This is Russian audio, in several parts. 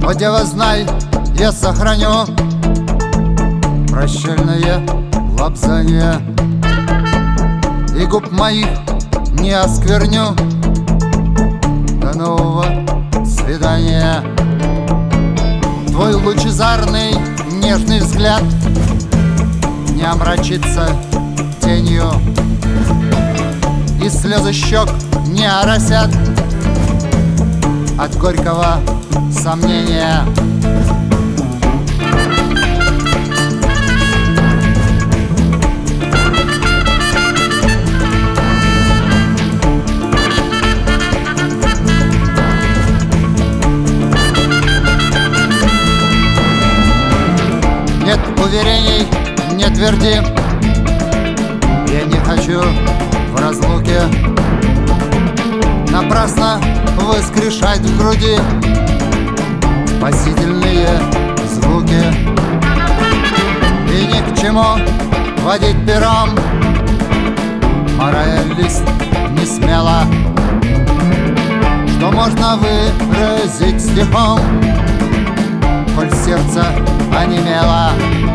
О, дева, знай, я сохраню прощальное лапзанье, и губ моих не оскверню. До нового свидания. Твой лучезарный нежный взгляд не омрачится тенью, и слезы щек не оросят от горького сомнения. Нет уверений, не тверди, я не хочу в разлуке напрасно воскрешать в груди спасительные звуки. И ни к чему водить пером морая лист не смело, что можно выразить стихом, коль сердце онемело.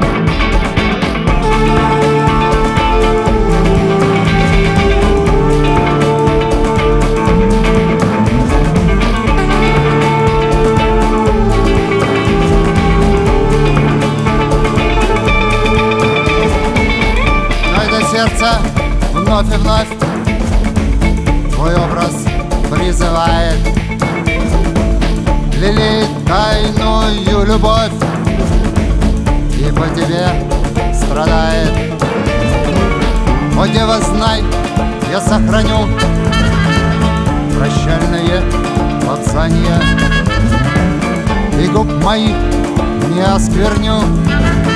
Сердце вновь и вновь твой образ призывает, лелеет тайную любовь и по тебе страдает. О, дева, знай, я сохраню прощальное лапзанье, и губ моих не оскверню.